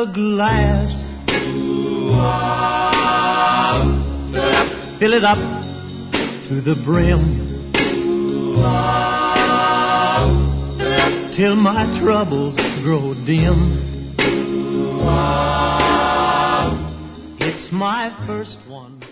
a glass. Fill it up to the brim. Till my troubles grow dim. It's my first one.